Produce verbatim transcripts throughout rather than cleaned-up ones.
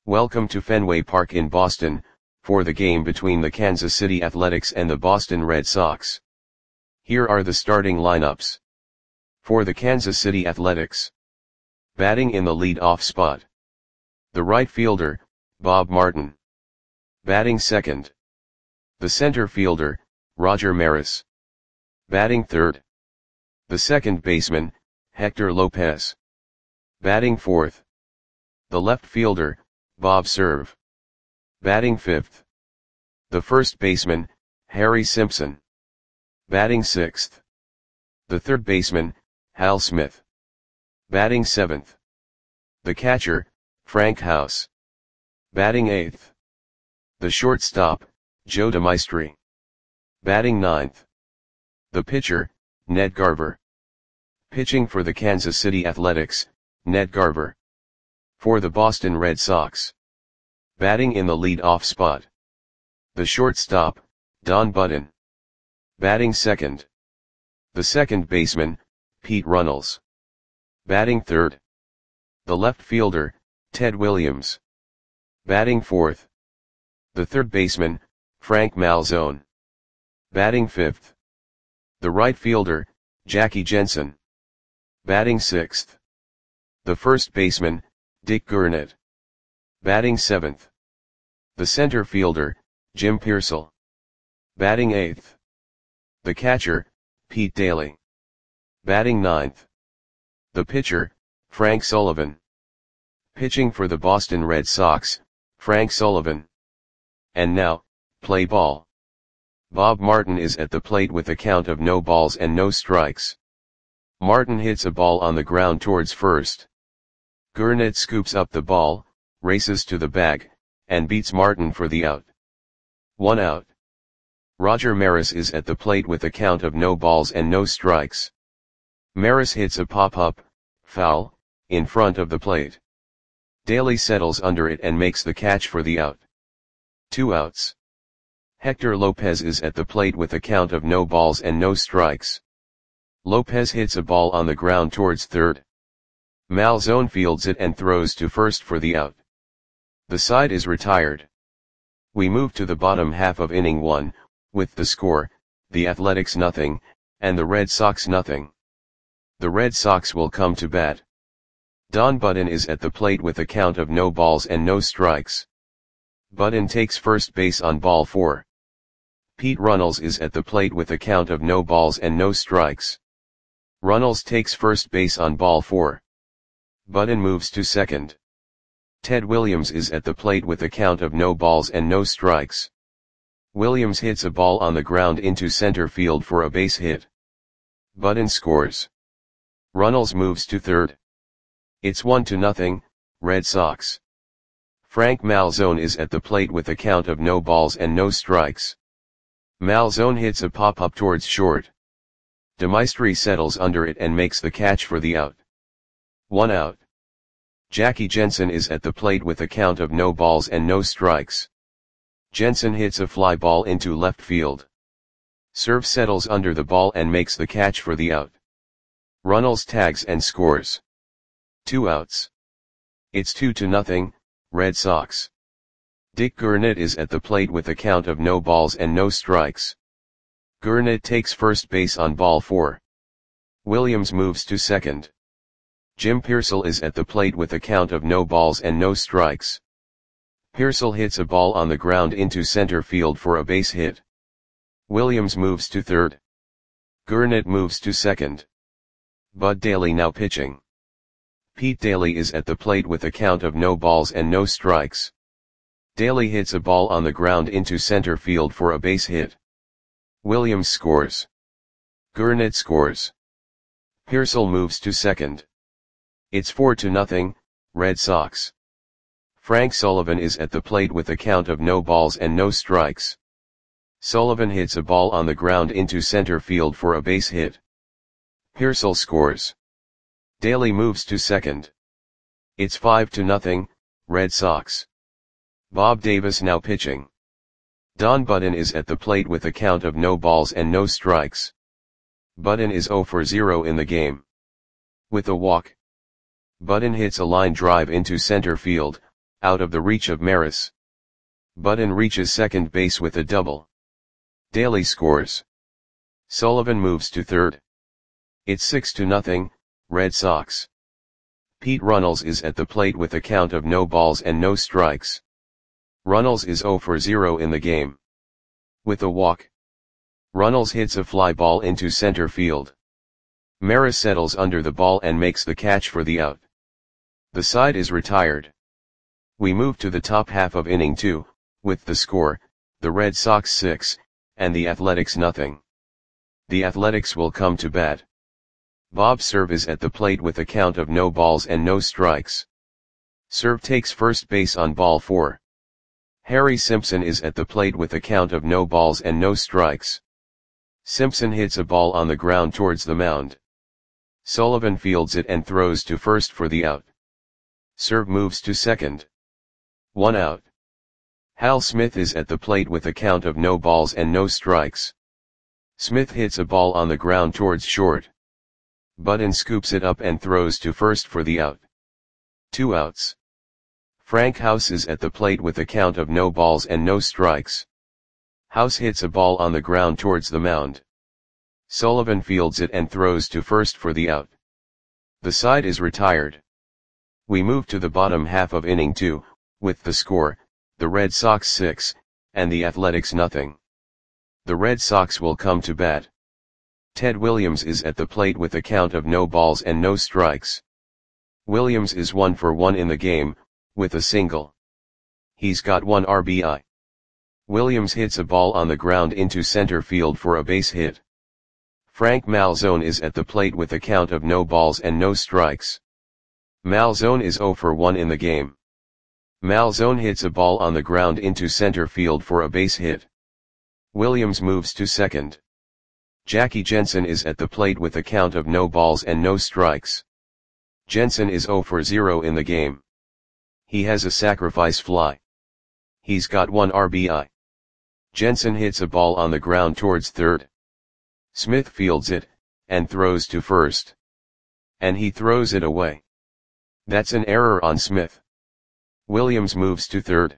Welcome to Fenway Park in Boston, for the game between the Kansas City Athletics and the Boston Red Sox. Here are the starting lineups. For the Kansas City Athletics. Batting in the lead-off spot. The right fielder, Bob Martin. Batting second. The center fielder, Roger Maris. Batting third. The second baseman, Hector Lopez. Batting fourth. The left fielder, Bob Cerv. Batting fifth. The first baseman, Harry Simpson. Batting sixth. The third baseman, Hal Smith. Batting seventh. The catcher, Frank House. Batting eighth. The shortstop, Joe DeMaestri. Batting ninth. The pitcher, Ned Garver. Pitching for the Kansas City Athletics, Ned Garver. For the Boston Red Sox. Batting in the lead-off spot. The shortstop, Don Budden. Batting second. The second baseman, Pete Runnels. Batting third. The left fielder, Ted Williams. Batting fourth. The third baseman, Frank Malzone. Batting fifth. The right fielder, Jackie Jensen. Batting sixth. The first baseman, Dick Gurnett. Batting seventh. The center fielder, Jim Piersall. Batting eighth. The catcher, Pete Daly. Batting ninth. The pitcher, Frank Sullivan. Pitching for the Boston Red Sox, Frank Sullivan. And now, play ball. Bob Martin is at the plate with a count of no balls and no strikes. Martin hits a ball on the ground towards first. Gurnett scoops up the ball, races to the bag, and beats Martin for the out. One out. Roger Maris is at the plate with a count of no balls and no strikes. Maris hits a pop-up, foul, in front of the plate. Daly settles under it and makes the catch for the out. Two outs. Hector Lopez is at the plate with a count of no balls and no strikes. Lopez hits a ball on the ground towards third. Malzone fields it and throws to first for the out. The side is retired. We move to the bottom half of inning one, with the score, the Athletics nothing, and the Red Sox nothing. The Red Sox will come to bat. Don Budden is at the plate with a count of no balls and no strikes. Budden takes first base on ball four. Pete Runnels is at the plate with a count of no balls and no strikes. Runnels takes first base on ball four. Budden moves to second. Ted Williams is at the plate with a count of no balls and no strikes. Williams hits a ball on the ground into center field for a base hit. Budden scores. Runnels moves to third. It's one to nothing, Red Sox. Frank Malzone is at the plate with a count of no balls and no strikes. Malzone hits a pop-up towards short. DeMaestri settles under it and makes the catch for the out. One out. Jackie Jensen is at the plate with a count of no balls and no strikes. Jensen hits a fly ball into left field. Cerv settles under the ball and makes the catch for the out. Runnels tags and scores. Two outs. It's two to nothing, Red Sox. Dick Gurnett is at the plate with a count of no balls and no strikes. Gurnett takes first base on ball four. Williams moves to second. Jim Piersall is at the plate with a count of no balls and no strikes. Piersall hits a ball on the ground into center field for a base hit. Williams moves to third. Gurnett moves to second. Bud Daly now pitching. Pete Daly is at the plate with a count of no balls and no strikes. Daly hits a ball on the ground into center field for a base hit. Williams scores. Gurnett scores. Piersall moves to second. It's four to nothing, Red Sox. Frank Sullivan is at the plate with a count of no balls and no strikes. Sullivan hits a ball on the ground into center field for a base hit. Piersall scores. Daly moves to second. It's five to nothing, Red Sox. Bob Davis now pitching. Don Budden is at the plate with a count of no balls and no strikes. Budden is zero for zero in the game. With a walk, Budden hits a line drive into center field, out of the reach of Maris. Button reaches second base with a double. Daly scores. Sullivan moves to third. It's six to nothing, Red Sox. Pete Runnels is at the plate with a count of no balls and no strikes. Runnels is zero for zero in the game. With a walk, Runnels hits a fly ball into center field. Maris settles under the ball and makes the catch for the out. The side is retired. We move to the top half of inning two, with the score, the Red Sox six, and the Athletics nothing. The Athletics will come to bat. Bob Cerv is at the plate with a count of no balls and no strikes. Cerv takes first base on ball four. Harry Simpson is at the plate with a count of no balls and no strikes. Simpson hits a ball on the ground towards the mound. Sullivan fields it and throws to first for the out. Cerv moves to second. One out. Hal Smith is at the plate with a count of no balls and no strikes. Smith hits a ball on the ground towards short. Button scoops it up and throws to first for the out. Two outs. Frank House is at the plate with a count of no balls and no strikes. House hits a ball on the ground towards the mound. Sullivan fields it and throws to first for the out. The side is retired. We move to the bottom half of inning two, with the score, the Red Sox six, and the Athletics nothing. The Red Sox will come to bat. Ted Williams is at the plate with a count of no balls and no strikes. Williams is one for one in the game, with a single. He's got one R B I. Williams hits a ball on the ground into center field for a base hit. Frank Malzone is at the plate with a count of no balls and no strikes. Malzone is zero for one in the game. Malzone hits a ball on the ground into center field for a base hit. Williams moves to second. Jackie Jensen is at the plate with a count of no balls and no strikes. Jensen is zero for zero in the game. He has a sacrifice fly. He's got one R B I. Jensen hits a ball on the ground towards third. Smith fields it, and throws to first. And he throws it away. That's an error on Smith. Williams moves to third.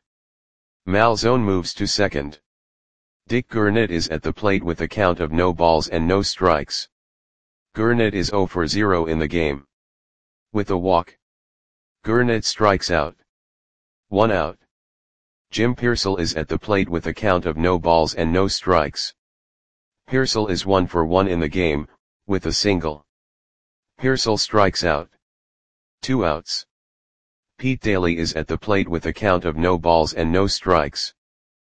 Malzone moves to second. Dick Gurnett is at the plate with a count of no balls and no strikes. Gurnett is zero for zero in the game. With a walk, Gurnett strikes out. One out. Jim Piersall is at the plate with a count of no balls and no strikes. Piersall is one for one in the game, with a single. Piersall strikes out. Two outs. Pete Daly is at the plate with a count of no balls and no strikes.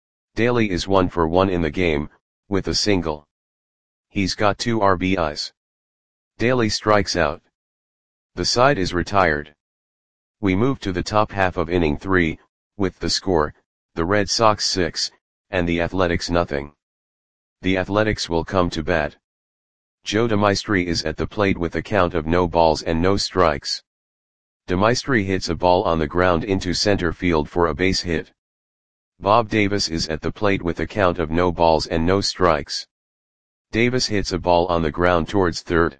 Daly is one for one in the game, with a single. He's got two R B Is. Daly strikes out. The side is retired. We move to the top half of inning three, with the score, the Red Sox six, and the Athletics nothing. The Athletics will come to bat. Joe DeMaestri is at the plate with a count of no balls and no strikes. DeMaestri hits a ball on the ground into center field for a base hit. Bob Davis is at the plate with a count of no balls and no strikes. Davis hits a ball on the ground towards third.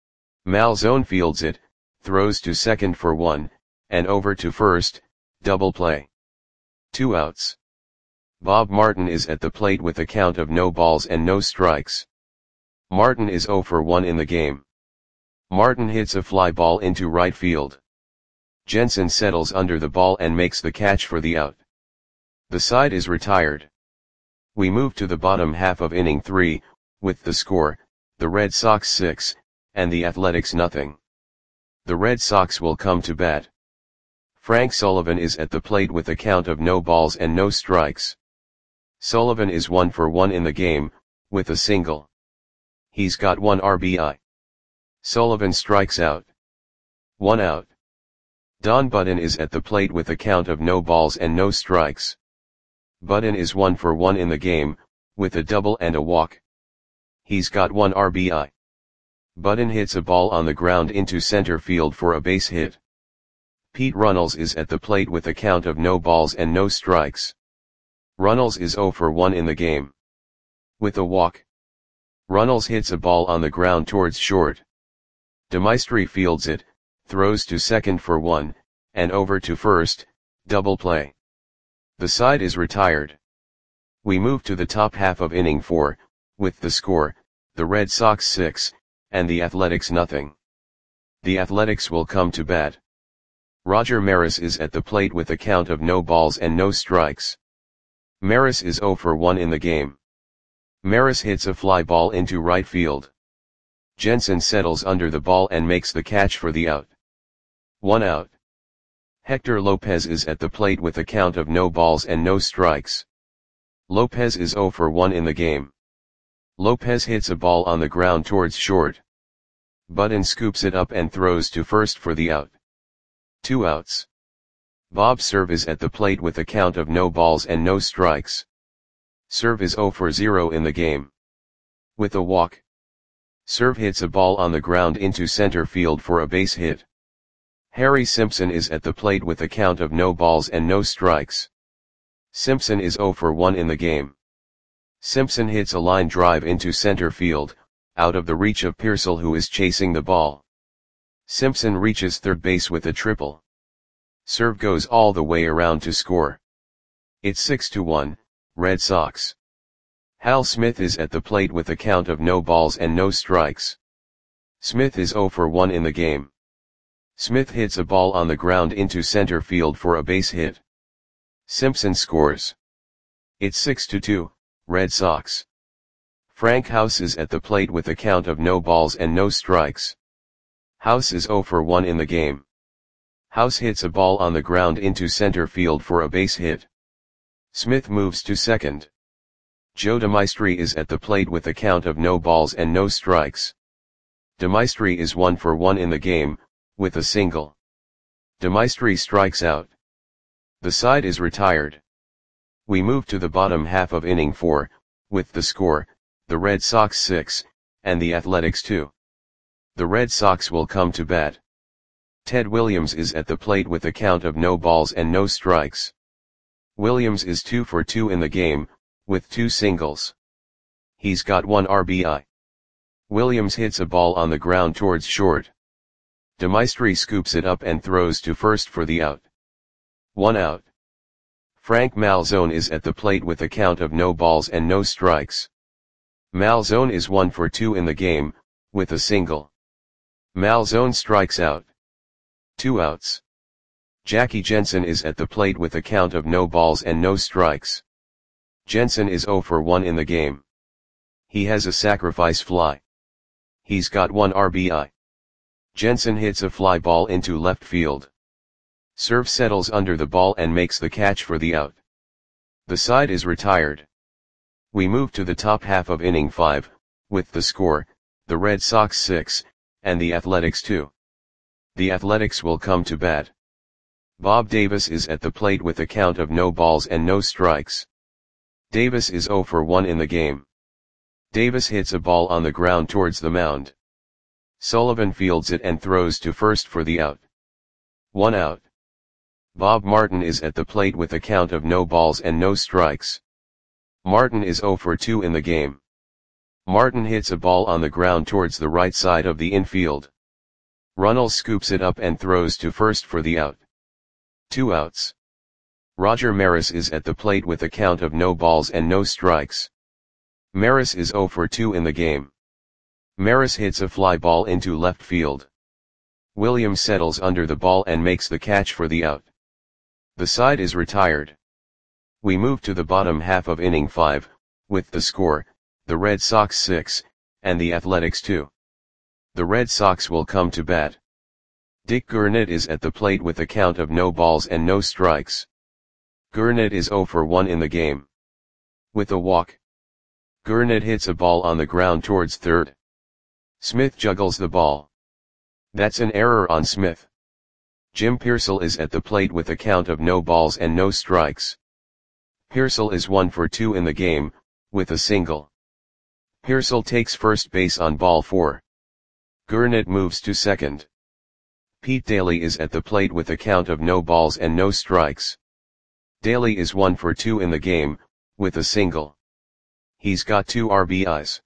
Malzone fields it, throws to second for one, and over to first, double play. Two outs. Bob Martin is at the plate with a count of no balls and no strikes. Martin is zero for one in the game. Martin hits a fly ball into right field. Jensen settles under the ball and makes the catch for the out. The side is retired. We move to the bottom half of inning three, with the score, the Red Sox six, and the Athletics nothing. The Red Sox will come to bat. Frank Sullivan is at the plate with a count of no balls and no strikes. Sullivan is one for one in the game, with a single. He's got one R B I. Sullivan strikes out. One out. Don Button is at the plate with a count of no balls and no strikes. Button is one for one in the game, with a double and a walk. He's got one R B I. Button hits a ball on the ground into center field for a base hit. Pete Runnels is at the plate with a count of no balls and no strikes. Runnels is zero for one in the game. With a walk, Runnels hits a ball on the ground towards short. DeMaestri fields it, throws to second for one, and over to first, Double play. The side is retired. We move to the top half of inning four, with the score, the Red Sox six, and the Athletics nothing. The Athletics will come to bat. Roger Maris is at the plate with a count of no balls and no strikes. Maris is zero for one in the game. Maris hits a fly ball into right field. Jensen settles under the ball and makes the catch for the out. One out. Hector Lopez is at the plate with a count of no balls and no strikes. Lopez is zero for one in the game. Lopez hits a ball on the ground towards short. Button scoops it up and throws to first for the out. Two outs. Bob Cerv is at the plate with a count of no balls and no strikes. Cerv is zero for zero in the game. With a walk. Cerv hits a ball on the ground into center field for a base hit. Harry Simpson is at the plate with a count of no balls and no strikes. Simpson is zero for one in the game. Simpson hits a line drive into center field, out of the reach of Pearsall, who is chasing the ball. Simpson reaches third base with a triple. Cerv goes all the way around to score. It's six to one, Red Sox. Hal Smith is at the plate with a count of no balls and no strikes. Smith is zero for one in the game. Smith hits a ball on the ground into center field for a base hit. Simpson scores. It's six to two, Red Sox. Frank House is at the plate with a count of no balls and no strikes. House is zero for one in the game. House hits a ball on the ground into center field for a base hit. Smith moves to second. Joe DeMaestri is at the plate with a count of no balls and no strikes. DeMaestri is one for one in the game, with a single. DeMaestri strikes out. The side is retired. We move to the bottom half of inning four, with the score, the Red Sox six, and the Athletics two. The Red Sox will come to bat. Ted Williams is at the plate with a count of no balls and no strikes. Williams is two for two in the game, with two singles. He's got one R B I. Williams hits a ball on the ground towards short. DeMaestri scoops it up and throws to first for the out. One out. Frank Malzone is at the plate with a count of no balls and no strikes. Malzone is one for two in the game, with a single. Malzone strikes out. Two outs. Jackie Jensen is at the plate with a count of no balls and no strikes. Jensen is zero for one in the game. He has a sacrifice fly. He's got one R B I. Jensen hits a fly ball into left field. Cerv settles under the ball and makes the catch for the out. The side is retired. We move to the top half of inning five, with the score, the Red Sox six, and the Athletics two. The Athletics will come to bat. Bob Davis is at the plate with a count of no balls and no strikes. Davis is zero for one in the game. Davis hits a ball on the ground towards the mound. Sullivan fields it and throws to first for the out. One out. Bob Martin is at the plate with a count of no balls and no strikes. Martin is zero for two in the game. Martin hits a ball on the ground towards the right side of the infield. Runnels scoops it up and throws to first for the out. Two outs. Roger Maris is at the plate with a count of no balls and no strikes. Maris is zero for two in the game. Maris hits a fly ball into left field. Williams settles under the ball and makes the catch for the out. The side is retired. We move to the bottom half of inning five, with the score, the Red Sox six, and the Athletics two. The Red Sox will come to bat. Dick Gurnett is at the plate with a count of no balls and no strikes. Gurnett is zero for one in the game. With a walk. Gurnett hits a ball on the ground towards third. Smith juggles the ball. That's an error on Smith. Jim Pearsall is at the plate with a count of no balls and no strikes. Pearsall is one for two in the game, with a single. Pearsall takes first base on ball four. Gurnett moves to second. Pete Daly is at the plate with a count of no balls and no strikes. Daly is one for two in the game, with a single. He's got two R B Is.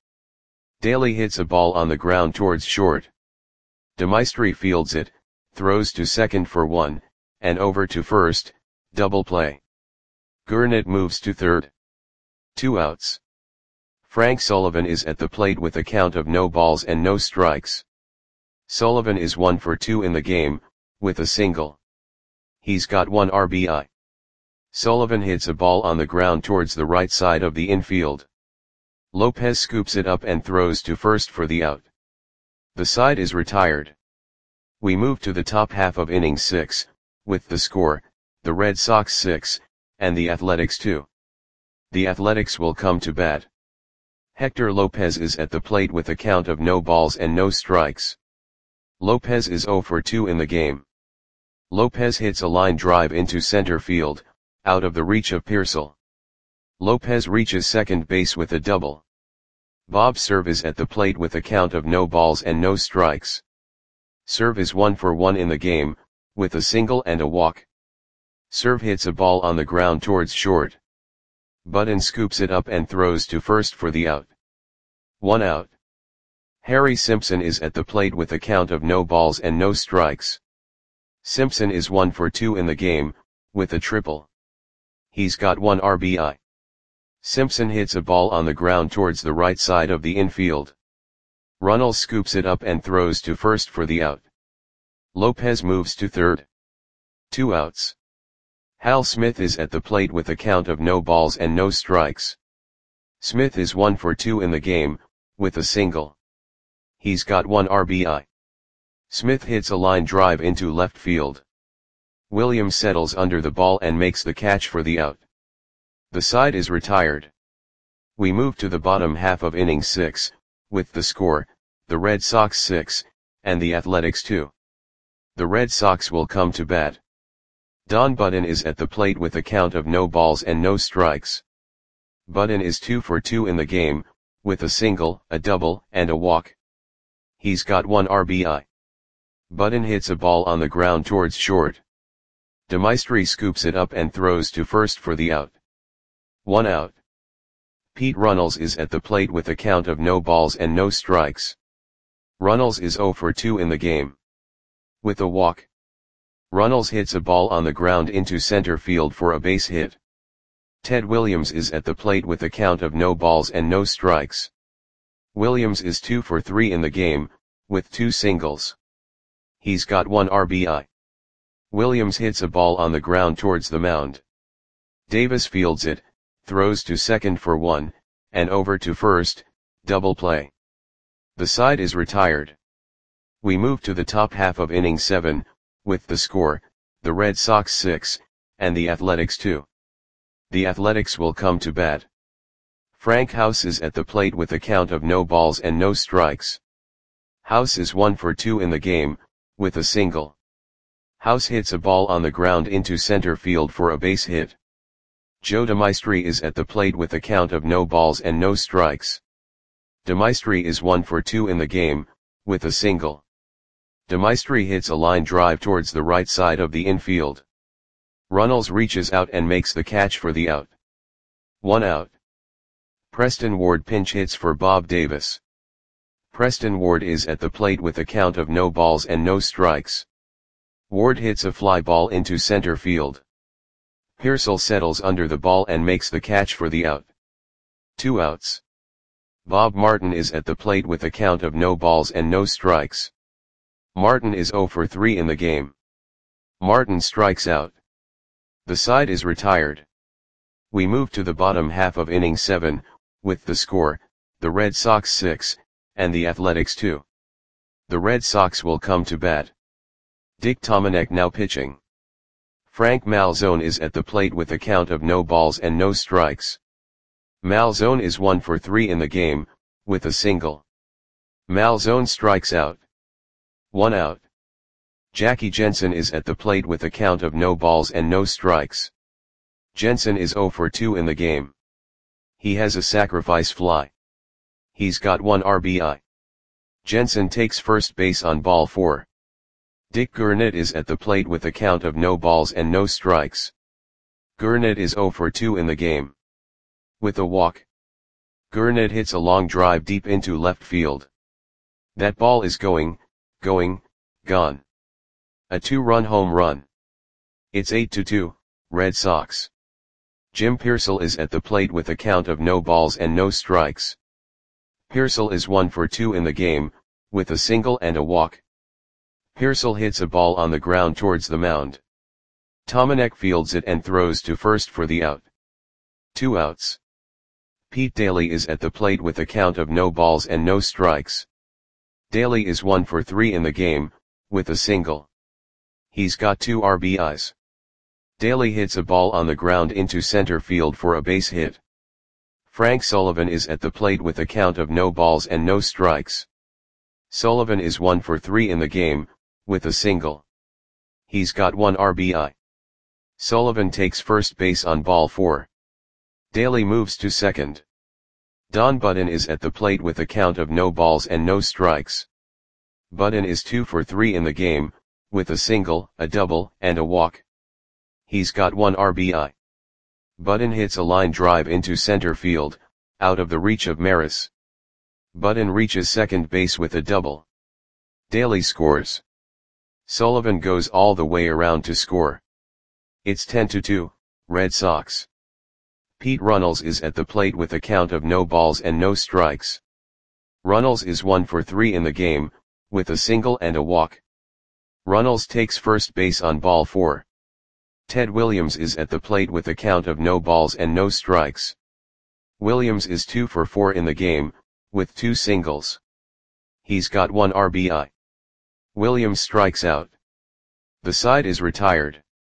Daly hits a ball on the ground towards short. DeMaestri fields it, throws to second for one, and over to first. double play. Gurnet moves to third. Two outs. Frank Sullivan is at the plate with a count of no balls and no strikes. Sullivan is one for two in the game, with a single. He's got one R B I. Sullivan hits a ball on the ground towards the right side of the infield. Lopez scoops it up and throws to first for the out. The side is retired. We move to the top half of inning six, with the score, the Red Sox six, and the Athletics two. The Athletics will come to bat. Hector Lopez is at the plate with a count of no balls and no strikes. Lopez is zero for two in the game. Lopez hits a line drive into center field, out of the reach of Pearsall. Lopez reaches second base with a double. Bob Cerv is at the plate with a count of no balls and no strikes. Cerv is one for one in the game, with a single and a walk. Cerv hits a ball on the ground towards short. Button scoops it up and throws to first for the out. One out. Harry Simpson is at the plate with a count of no balls and no strikes. Simpson is one for two in the game, with a triple. He's got one R B I. Simpson hits a ball on the ground towards the right side of the infield. Runnels scoops it up and throws to first for the out. Lopez moves to third. Two outs. Hal Smith is at the plate with a count of no balls and no strikes. Smith is one for two in the game, with a single. He's got one R B I. Smith hits a line drive into left field. Williams settles under the ball and makes the catch for the out. The side is retired. We move to the bottom half of inning six, with the score, the Red Sox six, and the Athletics two. The Red Sox will come to bat. Don Button is at the plate with a count of no balls and no strikes. Button is two for two in the game, with a single, a double, and a walk. He's got one R B I. Button hits a ball on the ground towards short. DeMaestri scoops it up and throws to first for the out. One out. Pete Runnels is at the plate with a count of no balls and no strikes. Runnels is zero for two in the game. With a walk. Runnels hits a ball on the ground into center field for a base hit. Ted Williams is at the plate with a count of no balls and no strikes. Williams is two for three in the game, with two singles. He's got one R B I. Williams hits a ball on the ground towards the mound. Davis fields it, throws to second for one, and over to first, double play. The side is retired. We move to the top half of inning seven, with the score, the Red Sox six, and the Athletics two. The Athletics will come to bat. Frank House is at the plate with a count of no balls and no strikes. House is one for two in the game, with a single. House hits a ball on the ground into center field for a base hit. Joe DeMaestri is at the plate with a count of no balls and no strikes. DeMaestri is one for two in the game, with a single. DeMaestri hits a line drive towards the right side of the infield. Runnels reaches out and makes the catch for the out. One out. Preston Ward pinch hits for Bob Davis. Preston Ward is at the plate with a count of no balls and no strikes. Ward hits a fly ball into center field. Pearsall settles under the ball and makes the catch for the out. Two outs. Bob Martin is at the plate with a count of no balls and no strikes. Martin is zero for three in the game. Martin strikes out. The side is retired. We move to the bottom half of inning seven, with the score, the Red Sox six, and the Athletics two. The Red Sox will come to bat. Dick Tomanek now pitching. Frank Malzone is at the plate with a count of no balls and no strikes. Malzone is one for three in the game, with a single. Malzone strikes out. One out. Jackie Jensen is at the plate with a count of no balls and no strikes. Jensen is zero for two in the game. He has a sacrifice fly. He's got one R B I. Jensen takes first base on ball four. Dick Gurnet is at the plate with a count of no balls and no strikes. Gurnet is zero for two in the game. With a walk. Gurnet hits a long drive deep into left field. That ball is going, going, gone. A two-run home run. It's eight to two, Red Sox. Jim Piersall is at the plate with a count of no balls and no strikes. Piersall is one for two in the game, with a single and a walk. Piersall hits a ball on the ground towards the mound. Tomanek fields it and throws to first for the out. Two outs. Pete Daly is at the plate with a count of no balls and no strikes. Daly is one for three in the game, with a single. He's got two R B Is. Daly hits a ball on the ground into center field for a base hit. Frank Sullivan is at the plate with a count of no balls and no strikes. Sullivan is one for three in the game, with a single. He's got one R B I. Sullivan takes first base on ball four. Daly moves to second. Don Budden is at the plate with a count of no balls and no strikes. Budden is two for three in the game, with a single, a double, and a walk. He's got one R B I. Budden hits a line drive into center field, out of the reach of Maris. Budden reaches second base with a double. Daly scores. Sullivan goes all the way around to score. It's ten to two, Red Sox. Pete Runnels is at the plate with a count of no balls and no strikes. Runnels is one for three in the game, with a single and a walk. Runnels takes first base on ball four. Ted Williams is at the plate with a count of no balls and no strikes. Williams is two for four in the game, with two singles. He's got one R B I. Williams strikes out. The side is retired.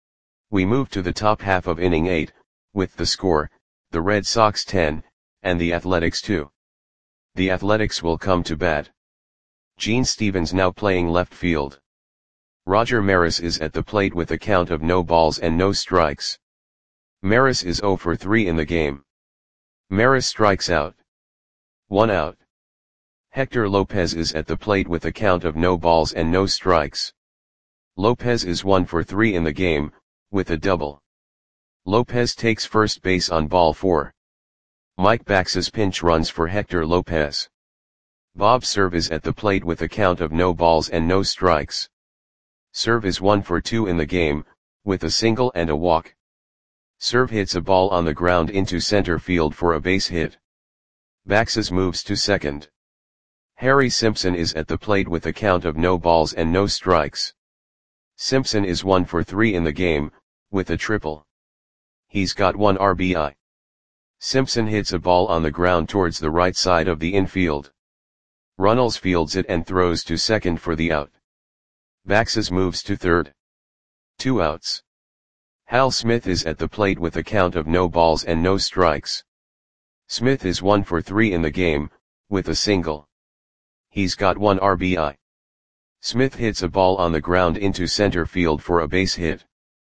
We move to the top half of inning eight, with the score, the Red Sox ten, and the Athletics two. The Athletics will come to bat. Gene Stevens now playing left field. Roger Maris is at the plate with a count of no balls and no strikes. Maris is zero for three in the game. Maris strikes out. One out. Hector Lopez is at the plate with a count of no balls and no strikes. Lopez is one for three in the game, with a double. Lopez takes first base on ball four. Mike Baxes pinch runs for Hector Lopez. Bob Cerv is at the plate with a count of no balls and no strikes. Cerv is one for two in the game, with a single and a walk. Cerv hits a ball on the ground into center field for a base hit. Baxes moves to second. Harry Simpson is at the plate with a count of no balls and no strikes. Simpson is one for three in the game, with a triple. He's got one R B I. Simpson hits a ball on the ground towards the right side of the infield. Runnels fields it and throws to second for the out. Baxes moves to third. Two outs. Hal Smith is at the plate with a count of no balls and no strikes. Smith is one for three in the game, with a single. He's got one R B I. Smith hits a ball on the ground into center field for a base hit.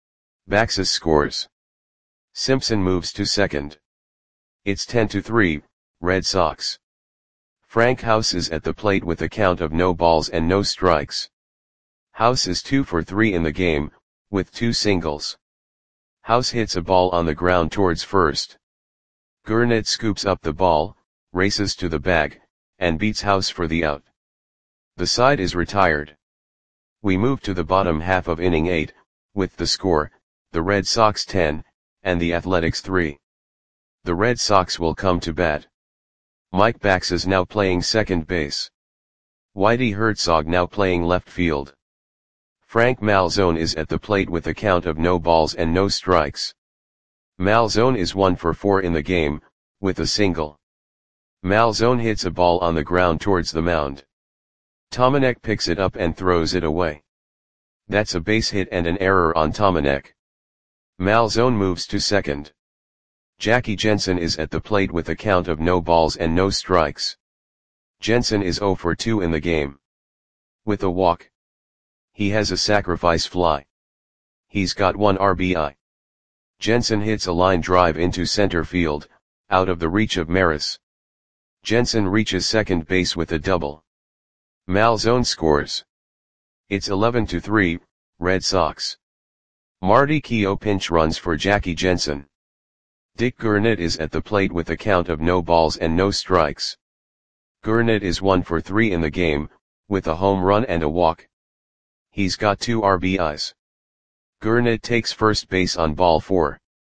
Baxes scores. Simpson moves to second. It's ten to three, Red Sox. Frank House is at the plate with a count of no balls and no strikes. House is two for three in the game, with two singles. House hits a ball on the ground towards first. Gurnett scoops up the ball, races to the bag, and beats House for the out. The side is retired. We move to the bottom half of inning eight, with the score, the Red Sox ten, and the Athletics three. The Red Sox will come to bat. Mike Baxes now playing second base. Whitey Herzog now playing left field. Frank Malzone is at the plate with a count of no balls and no strikes. Malzone is one for four in the game, with a single. Malzone hits a ball on the ground towards the mound. Tomanek picks it up and throws it away. That's a base hit and an error on Tomanek. Malzone moves to second. Jackie Jensen is at the plate with a count of no balls and no strikes. Jensen is zero for two in the game. With a walk. He has a sacrifice fly. He's got one R B I. Jensen hits a line drive into center field, out of the reach of Maris. Jensen reaches second base with a double. Malzone scores. It's eleven to three, Red Sox. Marty Keough pinch runs for Jackie Jensen. Dick Gurnett is at the plate with a count of no balls and no strikes. Gurnett is one for three in the game, with a home run and a walk. He's got two R B Is. Gurnett takes first base on ball four.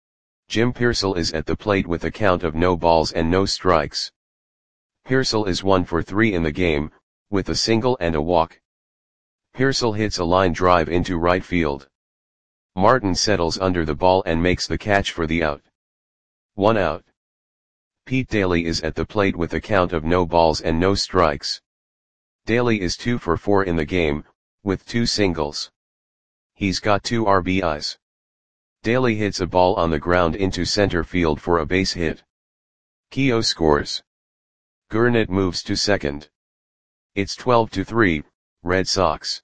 Jim Pearsall is at the plate with a count of no balls and no strikes. Pearsall is one for three in the game, with a single and a walk. Pearsall hits a line drive into right field. Martin settles under the ball and makes the catch for the out. One out. Pete Daly is at the plate with a count of no balls and no strikes. Daly is two for four in the game, with two singles. He's got two R B Is. Daly hits a ball on the ground into center field for a base hit. Keogh scores. Gurnett moves to second. It's twelve to three, Red Sox.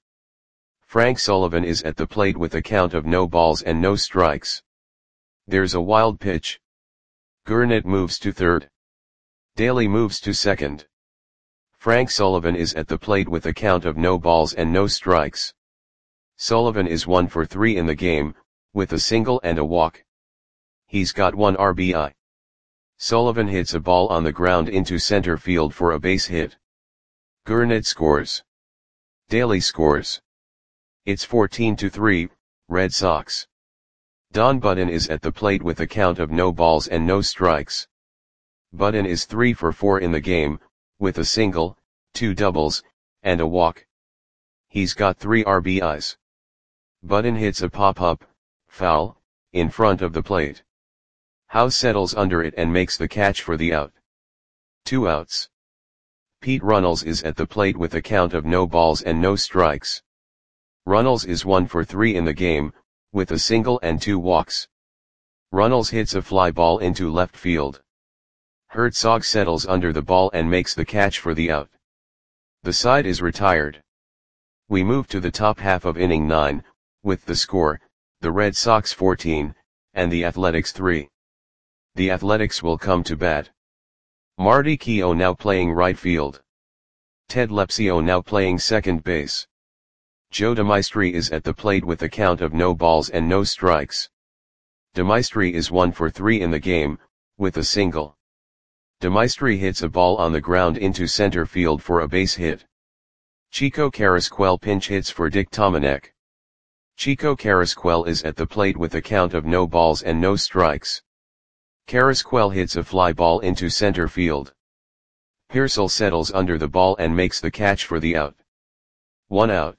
Frank Sullivan is at the plate with a count of no balls and no strikes. There's a wild pitch. Gurnett moves to third. Daly moves to second. Frank Sullivan is at the plate with a count of no balls and no strikes. Sullivan is one for three in the game, with a single and a walk. He's got one R B I. Sullivan hits a ball on the ground into center field for a base hit. Gurnett scores. Daly scores. It's fourteen to three, Red Sox. Don Budden is at the plate with a count of no balls and no strikes. Budden is three for four in the game, with a single, two doubles, and a walk. He's got three R B Is. Budden hits a pop-up, foul, in front of the plate. Howe settles under it and makes the catch for the out. Two outs. Pete Runnels is at the plate with a count of no balls and no strikes. Runnels is one for three in the game, with a single and two walks. Runnels hits a fly ball into left field. Herzog settles under the ball and makes the catch for the out. The side is retired. We move to the top half of inning nine, with the score, the Red Sox fourteen, and the Athletics three. The Athletics will come to bat. Marty Keogh now playing right field. Ted Lepsio now playing second base. Joe DeMaestri is at the plate with a count of no balls and no strikes. DeMaestri is one for three in the game, with a single. DeMaestri hits a ball on the ground into center field for a base hit. Chico Carrasquel pinch hits for Dick Tomanek. Chico Carrasquel is at the plate with a count of no balls and no strikes. Carrasquel hits a fly ball into center field. Pearsall settles under the ball and makes the catch for the out. One out.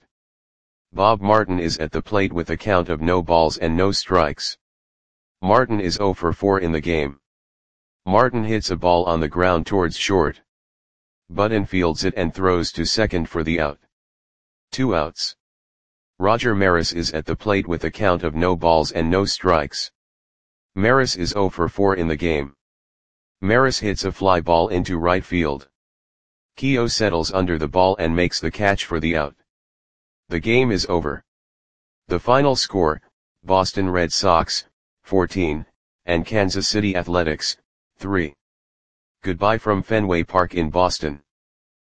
Bob Martin is at the plate with a count of no balls and no strikes. Martin is zero for four in the game. Martin hits a ball on the ground towards short. Budden fields it and throws to second for the out. Two outs. Roger Maris is at the plate with a count of no balls and no strikes. Maris is zero for four in the game. Maris hits a fly ball into right field. Keogh settles under the ball and makes the catch for the out. The game is over. The final score, Boston Red Sox, fourteen, and Kansas City Athletics, three. Goodbye from Fenway Park in Boston.